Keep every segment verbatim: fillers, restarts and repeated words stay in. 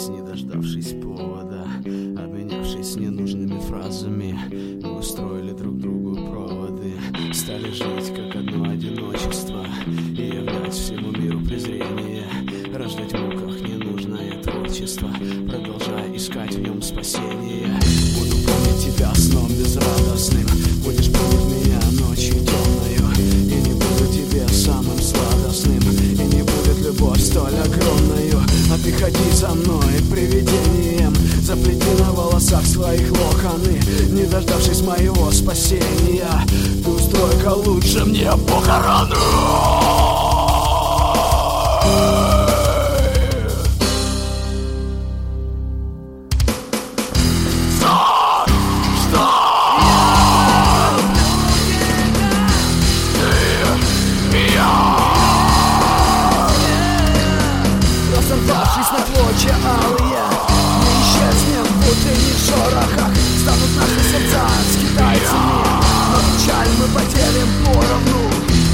расстались, не дождавшись повода, обменявшись ненужными фразами. Мы устроили друг другу проводы, стали жить как одно одиночество и являть всему миру презрение. Рождать в муках ненужное творчество, продолжая искать в нем спасение. Буду помнить тебя сном безрадостным, будешь помнить меня ночью темною, и не буду тебе самым сладостным, и не будет любовь столь огромною. А ты ходи за мной привидением, заплети на волосах своих локоны, не дождавшись моего спасения. Ты устрой-ка лучше мне похорону. Разорвавшись на клочья алые, мы исчезнем в утренних шорохах. Станут наши сердца скитальцами, но печаль мы поделим поровну.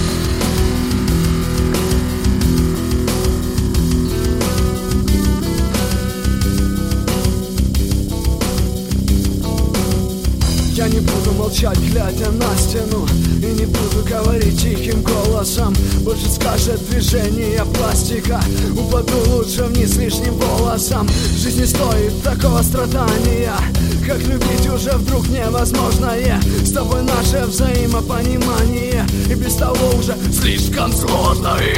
Я не буду молчать, глядя на стену, и не буду говорить тихим голосом. Больше скажет движение пластика, упаду лучше вниз лишним волосом. Жизнь не стоит такого страдания, как любить уже вдруг невозможное. С тобой наше взаимопонимание и без того уже слишком сложное.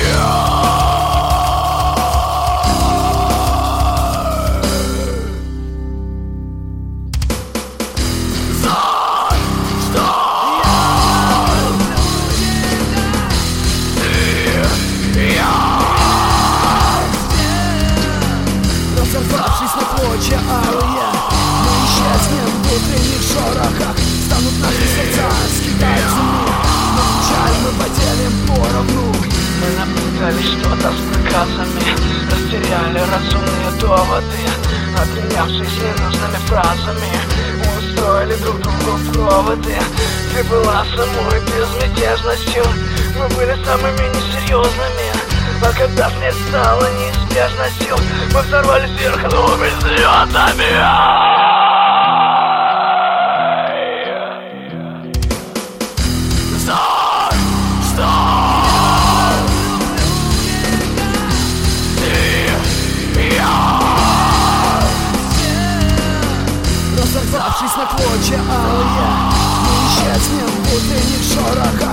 Разорвавшись на клочья алые, мы исчезнем в утренних шорохах. Станут наши сердца скитальцами, но печаль мы поделим поровну. Мы напутали что-то с приказами, растеряли разумные доводы, обменявшись ненужными фразами. Мы устроили друг другу проводы. Ты была самой безмятежностью, мы были самыми несерьезными. А когда смерть стала неизбежностью, мы взорвались сверхновыми звездами. Стой, стой! Ты, я. Разорвавшись на клочья алые, мы исчезнем в утренних шорохах.